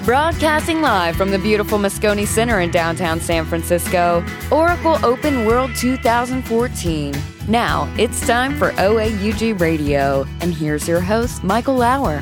Broadcasting live from the beautiful Moscone Center in downtown San Francisco, Oracle Open World 2014. Now, it's time for OAUG Radio. And here's your host, Michael Lauer.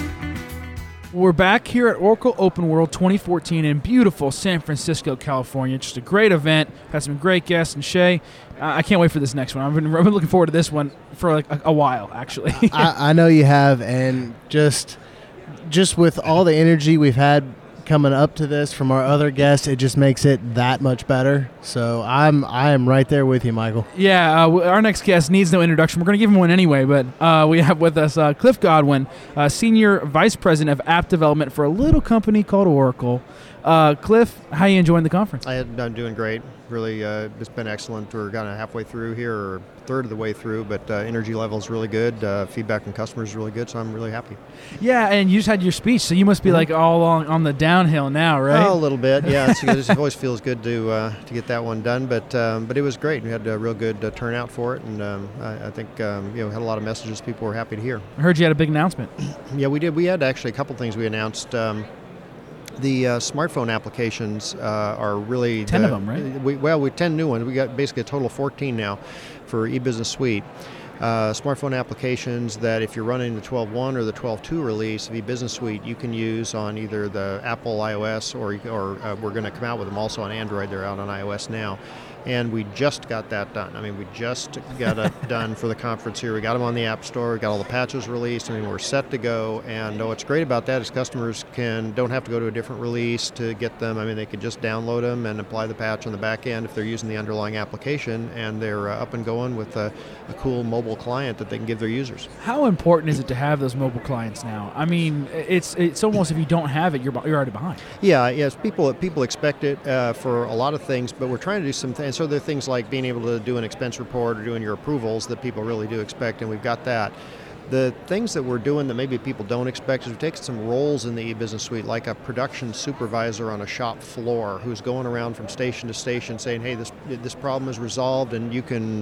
We're back here at Oracle Open World 2014 in beautiful San Francisco, California. Just a great event. Had some great guests. And Shay, I can't wait for this next one. I've been looking forward to this one for like a while, actually. I know you have, and just with all the energy we've had coming up to this from our other guests, it just makes it that much better. So I am right there with you, Michael. Yeah, our next guest needs no introduction. We're going to give him one anyway, but we have with us Cliff Godwin, Senior Vice President of App Development for a little company called Oracle. Cliff, how are you enjoying the conference? I'm doing great. Really, it's been excellent. We're kind of halfway through here, or a third of the way through, but energy level is really good. Feedback from customers is really good, so I'm really happy. Yeah, and you just had your speech, so you must be like all on the downhill now, right? Oh, a little bit, yeah. It always feels good to get that one done, but it was great. We had a real good turnout for it, and I think had a lot of messages people were happy to hear. I heard you had a big announcement. Yeah, we did. We had actually a couple things we announced. The smartphone applications are really 10 of them, right? We 10 new ones. We got basically a total of 14 now for eBusiness Suite. Smartphone applications that if you're running the 12.1 or the 12.2 release of eBusiness Suite, you can use on either the Apple iOS or we're going to come out with them also on Android. They're out on iOS now. And we just got that done. I mean, we just got it done for the conference here. We got them on the App Store. We got all the patches released. I mean, we're set to go. And what's great about that is customers don't have to go to a different release to get them. I mean, they could just download them and apply the patch on the back end if they're using the underlying application, and they're up and going with a cool mobile client that they can give their users. How important is it to have those mobile clients now? I mean, it's almost if you don't have it, you're already behind. Yeah, yes. People expect it for a lot of things, but we're trying to do some things. So there are things like being able to do an expense report or doing your approvals that people really do expect, and we've got that. The things that we're doing that maybe people don't expect is we've taken some roles in the eBusiness Suite, like a production supervisor on a shop floor who's going around from station to station saying, hey, this problem is resolved and you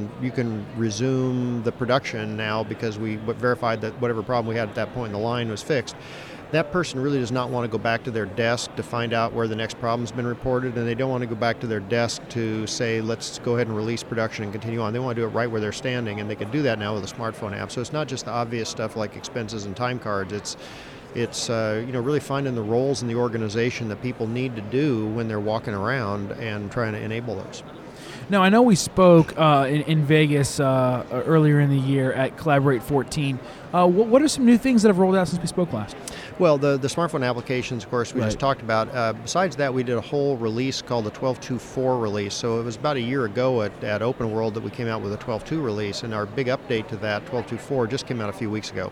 can resume the production now because we verified that whatever problem we had at that point in the line was fixed. That person really does not want to go back to their desk to find out where the next problem's been reported, and they don't want to go back to their desk to say, let's go ahead and release production and continue on. They want to do it right where they're standing, and they can do that now with a smartphone app. So it's not just the obvious stuff like expenses and time cards. It's really finding the roles in the organization that people need to do when they're walking around and trying to enable those. Now, I know we spoke in Vegas earlier in the year at Collaborate 14. What are some new things that have rolled out since we spoke last? Well, the smartphone applications, of course, we right. just talked about. Besides that, we did a whole release called the 12.2.4 release. So it was about a year ago at Open World that we came out with a 12.2 release, and our big update to that, 12.2.4, just came out a few weeks ago.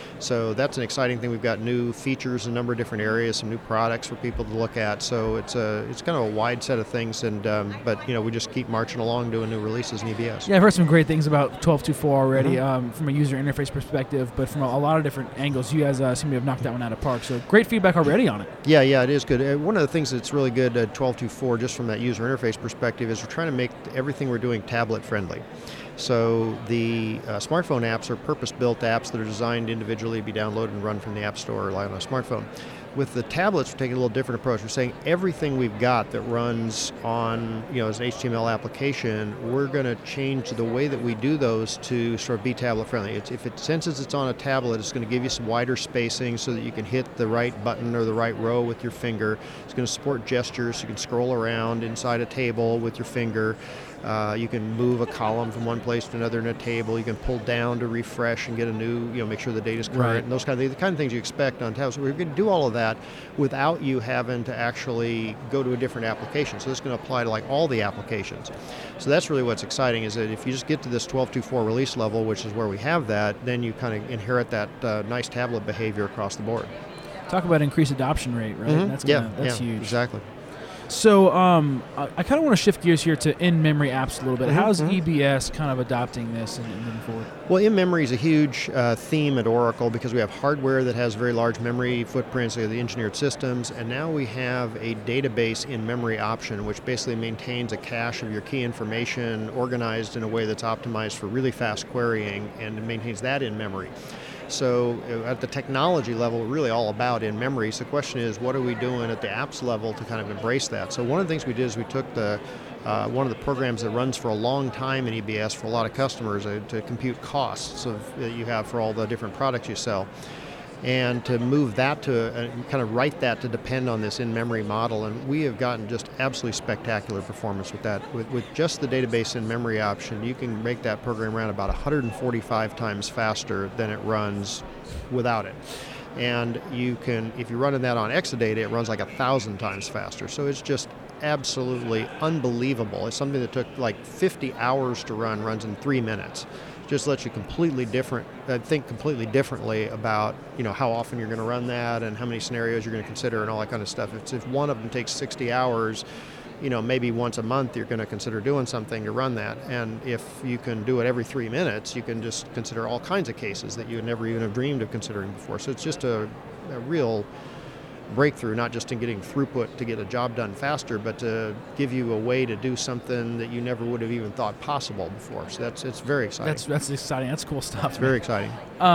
So that's an exciting thing. We've got new features in a number of different areas, some new products for people to look at. So it's kind of a wide set of things, and but we just keep marching along doing new releases in EBS. Yeah, I've heard some great things about 12.2.4 already from a user interface perspective, but from a lot of different angles. You guys seem to have knocked that one out of park. So great feedback already on it. Yeah, it is good. One of the things that's really good at 12.2.4, just from that user interface perspective, is we're trying to make everything we're doing tablet friendly. So the smartphone apps are purpose-built apps that are designed individually to be downloaded and run from the App Store or on a smartphone. With the tablets, we're taking a little different approach. We're saying everything we've got that runs on, as an HTML application, we're going to change the way that we do those to sort of be tablet friendly. If it senses it's on a tablet, it's going to give you some wider spacing so that you can hit the right button or the right row with your finger. It's going to support gestures. You can scroll around inside a table with your finger. You can move a column from one place to another in a table. You can pull down to refresh and get a new, make sure the data's current, right. And those the kind of things you expect on tablets. So we're going to do all of that without you having to actually go to a different application. So this is going to apply to like all the applications. So that's really what's exciting, is that if you just get to this 12.2.4 release level, which is where we have that, then you kind of inherit that nice tablet behavior across the board. Talk about increased adoption rate, right? Mm-hmm. That's huge. Exactly. So I kind of want to shift gears here to in-memory apps a little bit. How's EBS kind of adopting this and moving forward? Well, in-memory is a huge theme at Oracle because we have hardware that has very large memory footprints, the engineered systems, and now we have a database in-memory option which basically maintains a cache of your key information organized in a way that's optimized for really fast querying and maintains that in memory. So at the technology level, we're really all about in-memory. So the question is, what are we doing at the apps level to kind of embrace that? So one of the things we did is we took one of the programs that runs for a long time in EBS for a lot of customers to compute costs that you have for all the different products you sell, and to move that to kind of write that to depend on this in-memory model. And we have gotten just absolutely spectacular performance with that. With just the database in-memory option, you can make that program run about 145 times faster than it runs without it. And you can, if you're running that on Exadata, it runs like 1,000 times faster. So it's just absolutely unbelievable. It's something that took like 50 hours to run, runs in 3 minutes. Just lets you think completely differently about how often you're going to run that and how many scenarios you're going to consider and all that kind of stuff. If one of them takes 60 hours, maybe once a month you're going to consider doing something to run that. And if you can do it every 3 minutes, you can just consider all kinds of cases that you would never even have dreamed of considering before. So it's just a real breakthrough, not just in getting throughput to get a job done faster, but to give you a way to do something that you never would have even thought possible before. So it's very exciting. That's exciting. That's cool stuff. It's very exciting.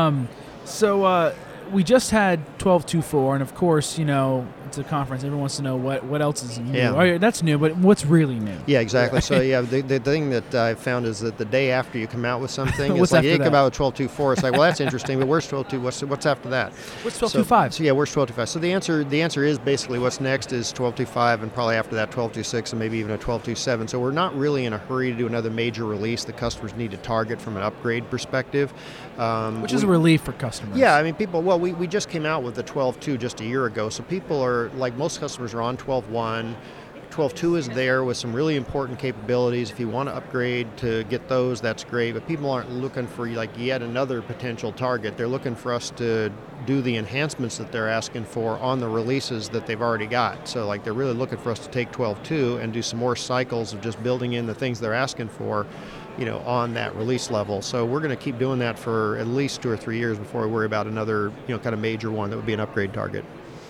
So we just had 12.2.4, and of course, it's a conference. Everyone wants to know what else is new. Yeah. Oh, that's new, but what's really new? Yeah, exactly. So the thing that I've found is that the day after you come out with something, it's What's like you after come that? out with 12.2.4. It's like, well, that's interesting, but where's 12.2? What's after that? What's 12.2.5? So yeah, where's 12.2.5? So the answer is basically what's next is 12.2.5, and probably after that 12.2.6, and maybe even a 12.2.7. So we're not really in a hurry to do another major release that customers need to target from an upgrade perspective. Which is a relief for customers. Yeah, I mean, we just came out with the 12.2 just a year ago, so people are, like most customers, are on 12.1. 12.2 is there with some really important capabilities. If you want to upgrade to get those, that's great, but people aren't looking for like yet another potential target. They're looking for us to do the enhancements that they're asking for on the releases that they've already got. So like they're really looking for us to take 12.2 and do some more cycles of just building in the things they're asking for, on that release level. So we're going to keep doing that for at least 2 or 3 years before we worry about another, kind of major one that would be an upgrade target.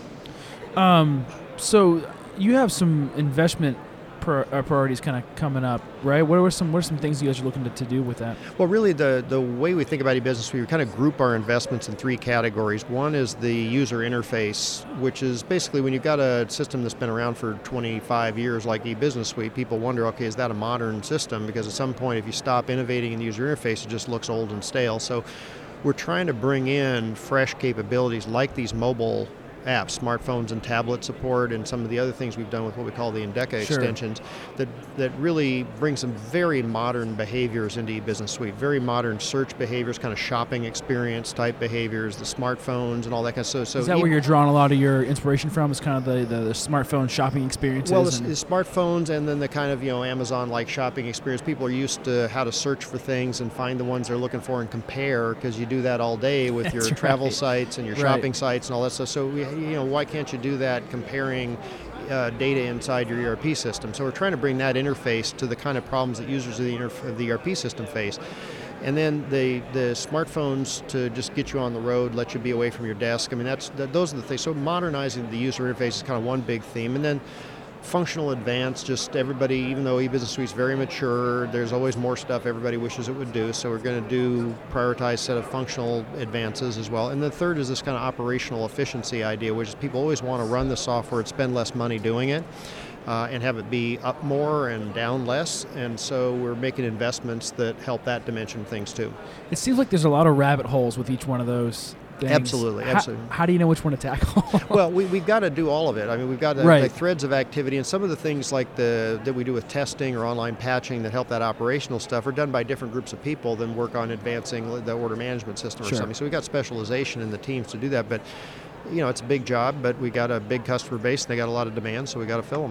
So you have some investment priorities kind of coming up, right? What are some things you guys are looking to do with that? Well, really, the way we think about e-business, we kind of group our investments in 3 categories. One is the user interface, which is basically when you've got a system that's been around for 25 years like e-business suite, people wonder, okay, is that a modern system? Because at some point, if you stop innovating in the user interface, it just looks old and stale. So we're trying to bring in fresh capabilities like these mobile apps, smartphones and tablet support, and some of the other things we've done with what we call the Endeca extensions that really bring some very modern behaviors into eBusiness Suite, very modern search behaviors, kind of shopping experience type behaviors, the smartphones and all that kind of stuff. So is that where you're drawing a lot of your inspiration from? Is kind of the smartphone shopping experiences? Well, the smartphones and then the kind of Amazon-like shopping experience. People are used to how to search for things and find the ones they're looking for and compare, because you do that all day with your travel sites and your shopping sites and all that stuff. So why can't you do that comparing data inside your ERP system? So we're trying to bring that interface to the kind of problems that users of the ERP system face. And then the smartphones to just get you on the road, let you be away from your desk. I mean, those are the things. So modernizing the user interface is kind of one big theme. And then functional advance, just everybody, even though eBusiness Suite is very mature, there's always more stuff everybody wishes it would do. So we're going to do prioritized set of functional advances as well. And the third is this kind of operational efficiency idea, which is people always want to run the software and spend less money doing it. And have it be up more and down less. And so we're making investments that help that dimension of things too. It seems like there's a lot of rabbit holes with each one of those things. Absolutely. How do you know which one to tackle? Well, we've got to do all of it. I mean, we've got like threads of activity, and some of the things like that we do with testing or online patching that help that operational stuff are done by different groups of people than work on advancing the order management system or something. So we've got specialization in the teams to do that. But, it's a big job, but we got a big customer base, and they got a lot of demand, so we got to fill them.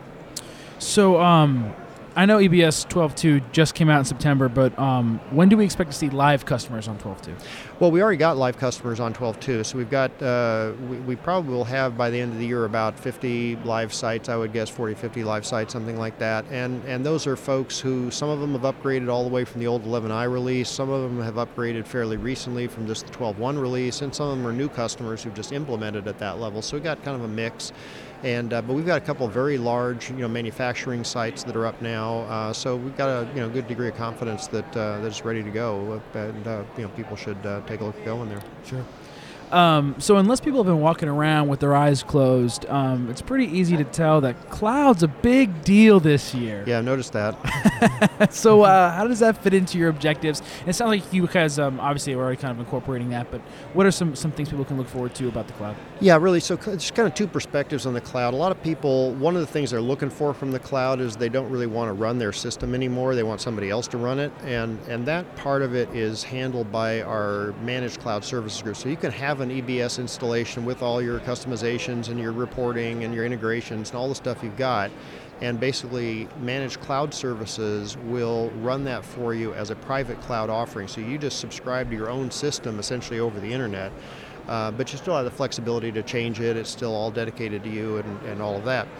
So I know EBS 12.2 just came out in September, but when do we expect to see live customers on 12.2? Well, we already got live customers on 12.2, so we've got, we probably will have by the end of the year about 50 live sites, I would guess 40, 50 live sites, something like that. And those are folks who, some of them have upgraded all the way from the old 11i release, some of them have upgraded fairly recently from just the 12.1 release, and some of them are new customers who've just implemented at that level. So we've got kind of a mix. And but we've got a couple of very large, manufacturing sites that are up now. now. So we've got a good degree of confidence that it's ready to go, and people should take a look at going there. Sure. So unless people have been walking around with their eyes closed, it's pretty easy to tell that cloud's a big deal this year. Yeah, I noticed that. So how does that fit into your objectives? And it sounds like you guys obviously are already kind of incorporating that, but what are some things people can look forward to about the cloud? Yeah, really. So there's kind of two perspectives on the cloud. A lot of people, one of the things they're looking for from the cloud is they don't really want to run their system anymore. They want somebody else to run it. And that part of it is handled by our managed cloud services group. So you can have an EBS installation with all your customizations and your reporting and your integrations and all the stuff you've got. And basically, managed cloud services will run that for you as a private cloud offering. So you just subscribe to your own system essentially over the internet. But you still have the flexibility to change it. It's still all dedicated to you and all of that.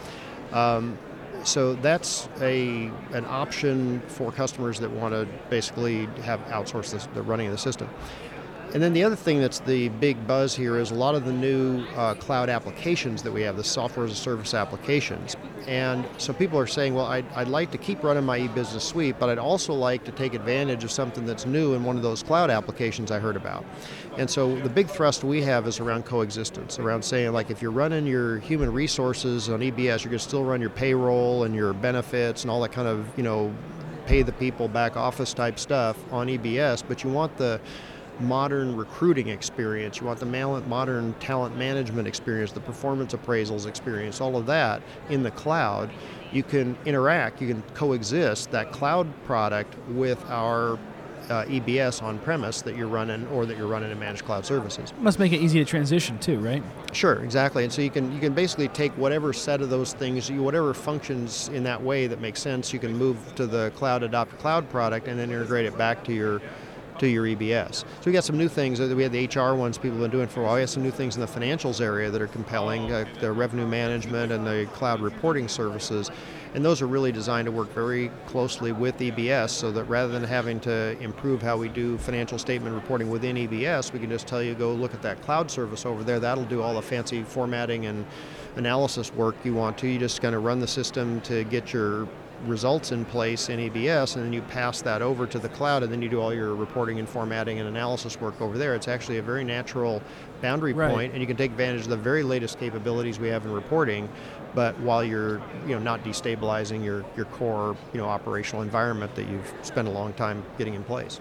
So that's an option for customers that want to basically have outsourced the running of the system. And then the other thing that's the big buzz here is a lot of the new cloud applications that we have, the software as a service applications. And so people are saying, well, I'd like to keep running my e-business suite, but I'd also like to take advantage of something that's new in one of those cloud applications I heard about. And so the big thrust we have is around coexistence, around saying, like, if you're running your human resources on EBS, you're going to still run your payroll and your benefits and all that kind of, pay the people back office type stuff on EBS, but you want the modern recruiting experience, you want the modern talent management experience, the performance appraisals experience, all of that in the cloud. You can interact, you can coexist that cloud product with our EBS on-premise that you're running or that you're running in managed cloud services. Must make it easy to transition too, right? Sure, exactly. And so you can basically take whatever set of those things, whatever functions in that way that makes sense, you can move to the cloud, adopt a cloud product, and then integrate it back to your EBS. So we got some new things. We had the HR ones people have been doing for a while. We have some new things in the financials area that are compelling, the revenue management and the cloud reporting services. And those are really designed to work very closely with EBS so that rather than having to improve how we do financial statement reporting within EBS, we can just tell you, go look at that cloud service over there. That'll do all the fancy formatting and analysis work you want to. You just kind of run the system to get your results in place in EBS, and then you pass that over to the cloud, and then you do all your reporting and formatting and analysis work over there. It's actually a very natural boundary point, and you can take advantage of the very latest capabilities we have in reporting, but while you're not destabilizing your core operational environment that you've spent a long time getting in place.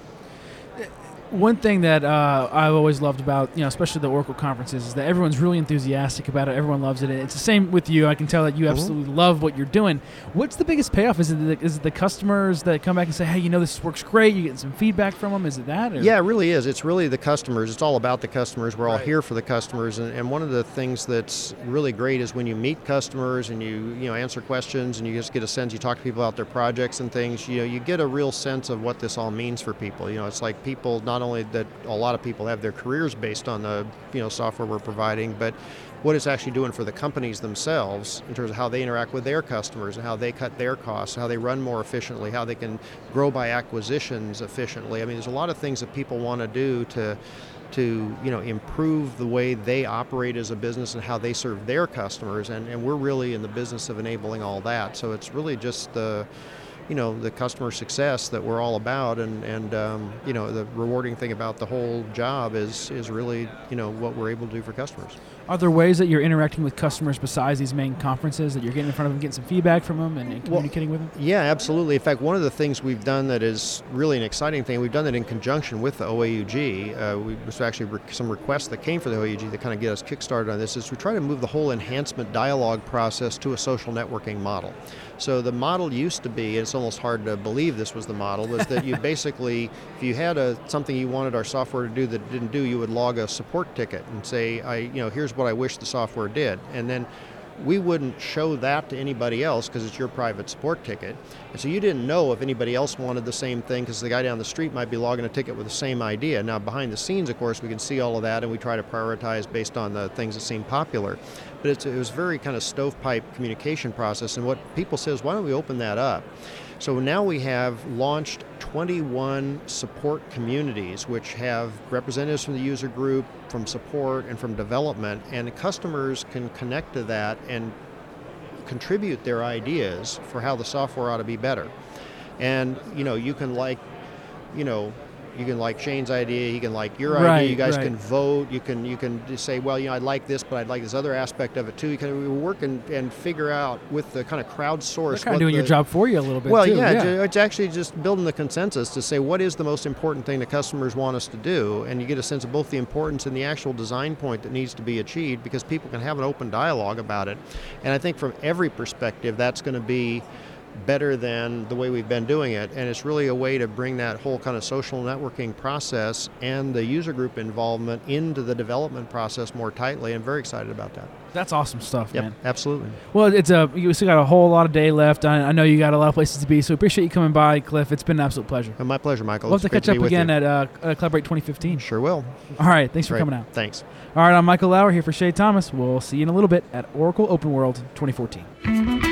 One thing that I've always loved about, especially the Oracle conferences, is that everyone's really enthusiastic about it. Everyone loves it. And it's the same with you. I can tell that you absolutely love what you're doing. What's the biggest payoff? Is it the customers that come back and say, hey, this works great? You get some feedback from them? Is it that? Or? Yeah, it really is. It's really the customers. It's all about the customers. We're all here for the customers. And one of the things that's really great is when you meet customers and you answer questions and you just get a sense, you talk to people about their projects and things, you get a real sense of what this all means for people. It's like people, not only that a lot of people have their careers based on the software we're providing, but what it's actually doing for the companies themselves in terms of how they interact with their customers and how they cut their costs, how they run more efficiently, how they can grow by acquisitions efficiently. I mean, there's a lot of things that people want to do to improve the way they operate as a business and how they serve their customers, and we're really in the business of enabling all that. So it's really just the customer success that we're all about, and the rewarding thing about the whole job is really what we're able to do for customers. Are there ways that you're interacting with customers besides these main conferences, that you're getting in front of them, getting some feedback from them and communicating with them? Yeah, absolutely. In fact, one of the things we've done that is really an exciting thing, we've done it in conjunction with the OAUG. There's actually some requests that came for the OAUG that kind of get us kickstarted on this, is we try to move the whole enhancement dialogue process to a social networking model. So the model used to be, and it's almost hard to believe this was the model, was that you basically, if you had something you wanted our software to do that it didn't do, you would log a support ticket and say, here's what I wish the software did. And then we wouldn't show that to anybody else because it's your private support ticket. And so you didn't know if anybody else wanted the same thing because the guy down the street might be logging a ticket with the same idea. Now, behind the scenes, of course, we can see all of that, and we try to prioritize based on the things that seem popular. But it was very kind of stovepipe communication process, and what people say is, why don't we open that up? So now we have launched 21 support communities, which have representatives from the user group, from support, and from development, and customers can connect to that and contribute their ideas for how the software ought to be better. And you can like Shane's idea, he can like your idea. You guys can vote. You can just say, well, I like this, but I'd like this other aspect of it too. You can work and figure out with the kind of crowdsource. They're kind of doing your job for you a little bit. Well, too. It's actually just building the consensus to say what is the most important thing the customers want us to do, and you get a sense of both the importance and the actual design point that needs to be achieved, because people can have an open dialogue about it. And I think from every perspective, that's going to be better than the way we've been doing it, and it's really a way to bring that whole kind of social networking process and the user group involvement into the development process more tightly. I'm very excited about that. That's awesome stuff, man. Absolutely. Well, you still got a whole lot of day left. I know you got a lot of places to be, so appreciate you coming by, Cliff. It's been an absolute pleasure. My pleasure, Michael. We'll have to catch up again at Collaborate 2015. Sure will. All right, thanks for coming out. Thanks. All right, I'm Michael Lauer here for Shay Thomas. We'll see you in a little bit at Oracle Open World 2014.